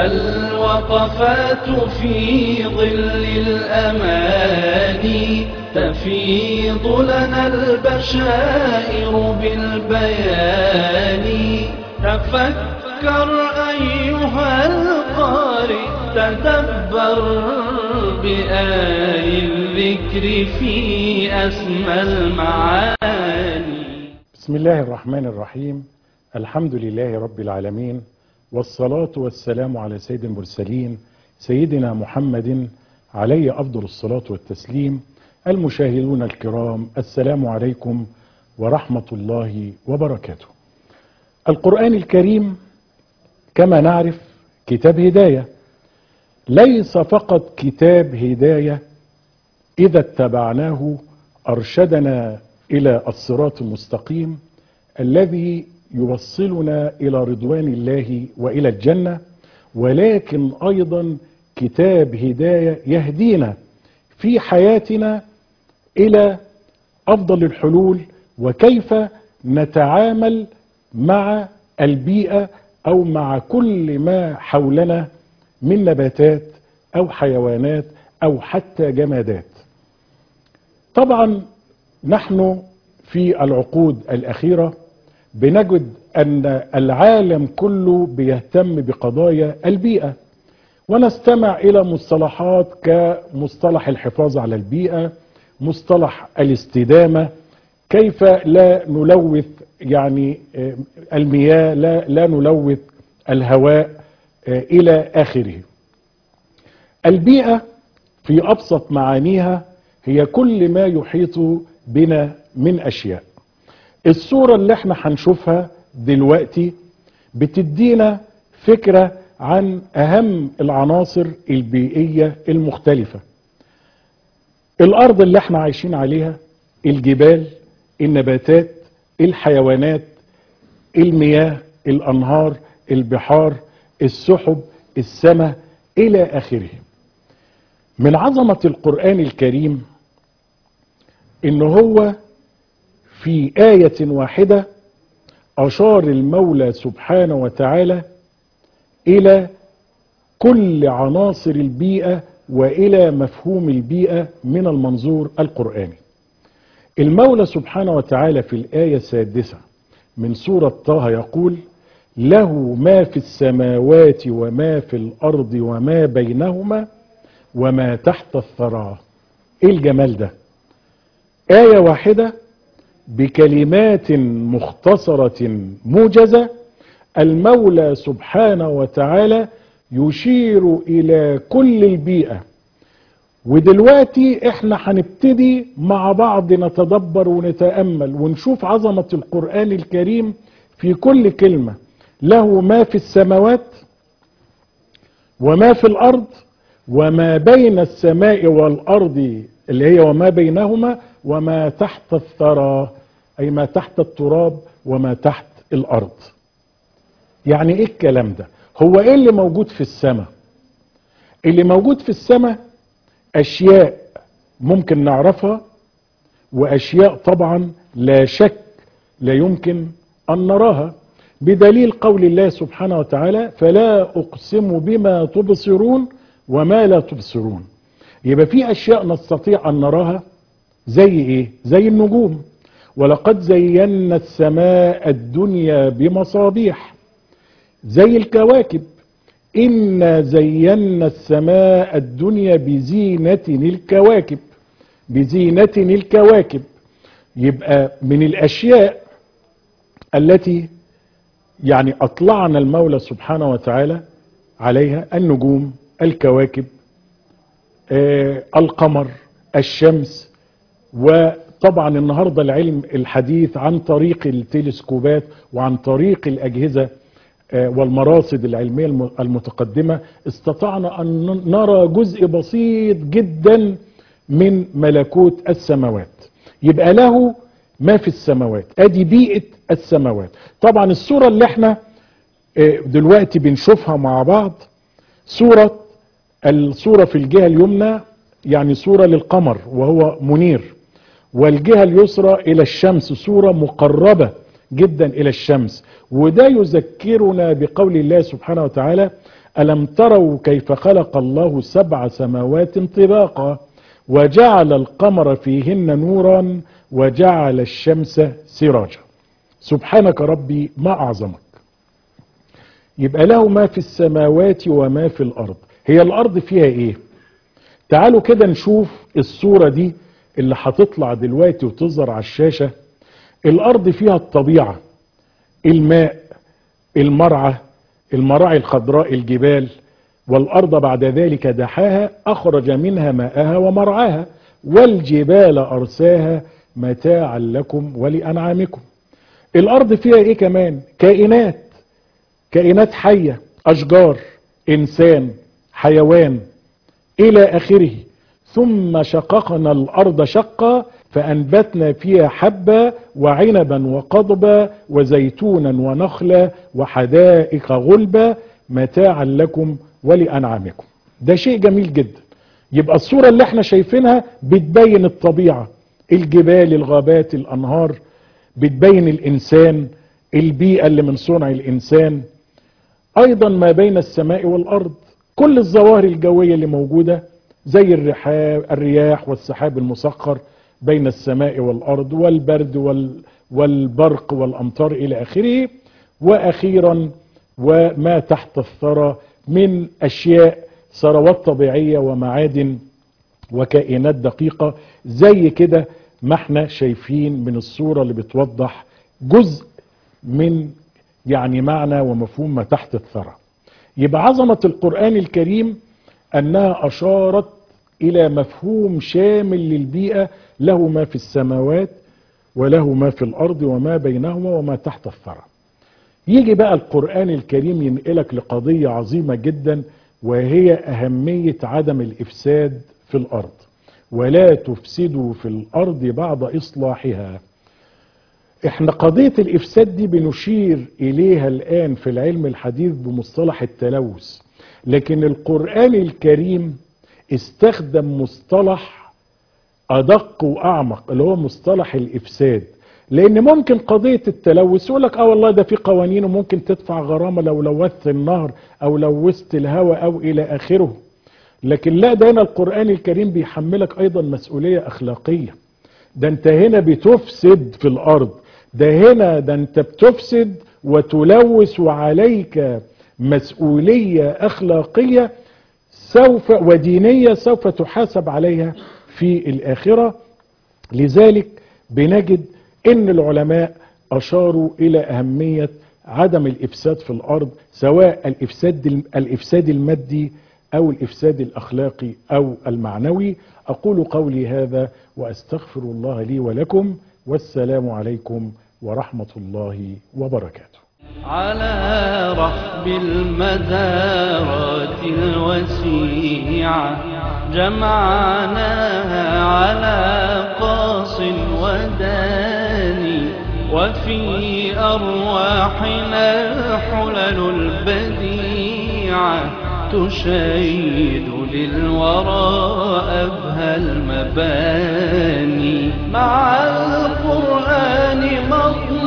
الوقفات في ظل الأماني تفيض لنا البشائر بالبيان. تفكر أيها القارئ، تدبر بآي الذكر في أسمى المعاني. بسم الله الرحمن الرحيم. الحمد لله رب العالمين، والصلاة والسلام على سيد المرسلين سيدنا محمد عليه أفضل الصلاة والتسليم. المشاهدون الكرام، السلام عليكم ورحمة الله وبركاته. القرآن الكريم كما نعرف كتاب هداية، ليس فقط كتاب هداية إذا اتبعناه أرشدنا إلى الصراط المستقيم الذي يوصلنا إلى رضوان الله وإلى الجنة، ولكن أيضا كتاب هداية يهدينا في حياتنا إلى أفضل الحلول، وكيف نتعامل مع البيئة أو مع كل ما حولنا من نباتات أو حيوانات أو حتى جمادات. طبعا نحن في العقود الأخيرة بنجد أن العالم كله بيهتم بقضايا البيئة، ونستمع إلى مصطلحات كمصطلح الحفاظ على البيئة، مصطلح الاستدامة، كيف لا نلوث يعني المياه، لا نلوث الهواء إلى آخره. البيئة في أبسط معانيها هي كل ما يحيط بنا من أشياء. الصورة اللي احنا هنشوفها دلوقتي بتدينا فكرة عن أهم العناصر البيئية المختلفة. الأرض اللي احنا عايشين عليها، الجبال، النباتات، الحيوانات، المياه، الأنهار، البحار، السحب، السماء إلى آخره. من عظمة القرآن الكريم إن هو في آية واحدة أشار المولى سبحانه وتعالى إلى كل عناصر البيئة وإلى مفهوم البيئة من المنظور القرآني. المولى سبحانه وتعالى في الآية السادسة من سورة طه يقول: له ما في السماوات وما في الأرض وما بينهما وما تحت الثرى. إيه الجمال ده؟ آية واحدة بكلمات مختصرة موجزة، المولى سبحانه وتعالى يشير إلى كل البيئة. ودلوقتي احنا هنبتدي مع بعض نتدبر ونتأمل ونشوف عظمة القرآن الكريم في كل كلمة. له ما في السماوات وما في الأرض وما بين السماء والأرض اللي هي وما بينهما وما تحت الثرى، أي ما تحت التراب وما تحت الأرض. يعني إيه الكلام ده؟ هو إيه اللي موجود في السماء؟ اللي موجود في السماء أشياء ممكن نعرفها، وأشياء طبعا لا شك لا يمكن أن نراها، بدليل قول الله سبحانه وتعالى: فلا أقسم بما تبصرون وما لا تبصرون. يبقى في أشياء نستطيع أن نراها زي إيه؟ زي النجوم. ولقد زينا السماء الدنيا بمصابيح. زي الكواكب: إنا زينا السماء الدنيا بزينة الكواكب. بزينة الكواكب. يبقى من الأشياء التي يعني أطلعنا المولى سبحانه وتعالى عليها النجوم، الكواكب، القمر، الشمس. وطبعا النهاردة العلم الحديث عن طريق التلسكوبات وعن طريق الأجهزة والمراصد العلمية المتقدمة استطعنا أن نرى جزء بسيط جدا من ملكوت السماوات. يبقى له ما في السماوات، ادي بيئة السماوات. طبعا الصورة اللي احنا دلوقتي بنشوفها مع بعض الصورة في الجهة اليمنى يعني صورة للقمر وهو منير، والجهة اليسرى إلى الشمس صورة مقربة جدا إلى الشمس. وده يذكرنا بقول الله سبحانه وتعالى: ألم تروا كيف خلق الله 7 سماوات طباقا وجعل القمر فيهن نورا وجعل الشمس سراجا. سبحانك ربي ما أعظمك. يبقى له ما في السماوات وما في الأرض. هي الأرض فيها إيه؟ تعالوا كده نشوف الصورة دي اللي هتطلع دلوقتي وتظهر على الشاشة. الأرض فيها الطبيعة، الماء، المراعي الخضراء، الجبال. والأرض بعد ذلك دحاها أخرج منها ماءها ومرعاها والجبال أرساها متاعا لكم ولأنعامكم. الأرض فيها إيه كمان؟ كائنات حية، أشجار، إنسان، حيوان إلى آخره. ثم شققنا الأرض شقا فأنبتنا فيها حبا وعنبا وقضبا وزيتونا ونخلا وحدائق غلبا متاعا لكم ولأنعامكم. ده شيء جميل جدا. يبقى الصورة اللي احنا شايفينها بتبين الطبيعة، الجبال، الغابات، الأنهار، بتبين الإنسان، البيئة اللي من صنع الإنسان، أيضا ما بين السماء والأرض، كل الظواهر الجوية اللي موجودة زي الرياح والسحاب المسخر بين السماء والأرض والبرد والبرق والأمطار إلى آخره. وأخيرا وما تحت الثرى من أشياء، ثروات طبيعية ومعادن وكائنات دقيقة زي كده ما احنا شايفين من الصورة اللي بتوضح جزء من يعني معنى ومفهوم ما تحت الثرى. يبقى عظمة القرآن الكريم أنها أشارت إلى مفهوم شامل للبيئة، له ما في السماوات وله ما في الأرض وما بينهما وما تحت الثرى. يجي بقى القرآن الكريم ينقلك لقضية عظيمة جدا، وهي أهمية عدم الإفساد في الأرض. ولا تفسدوا في الأرض بعد إصلاحها. احنا قضية الإفساد دي بنشير إليها الآن في العلم الحديث بمصطلح التلوث، لكن القرآن الكريم استخدم مصطلح أدق وأعمق اللي هو مصطلح الإفساد. لأن ممكن قضية التلوث يقول لك والله ده في قوانين وممكن تدفع غرامة لو لوثت النهر أو لوثت الهواء أو إلى آخره، لكن لا، ده هنا القرآن الكريم بيحملك أيضا مسؤولية أخلاقية. ده أنت هنا بتفسد في الأرض، ده أنت بتفسد وتلوث، وعليك مسؤولية أخلاقية ودينية سوف تحاسب عليها في الآخرة. لذلك بنجد ان العلماء اشاروا الى اهمية عدم الافساد في الارض، سواء الافساد المادي او الافساد الاخلاقي او المعنوي. اقول قولي هذا واستغفر الله لي ولكم، والسلام عليكم ورحمة الله وبركاته. على رحب المدارات الوسيعة جمعناها على قاص وداني، وفي أرواحنا الحلل البديعة تشيد للورى أبهى المباني. مع القرآن مضمون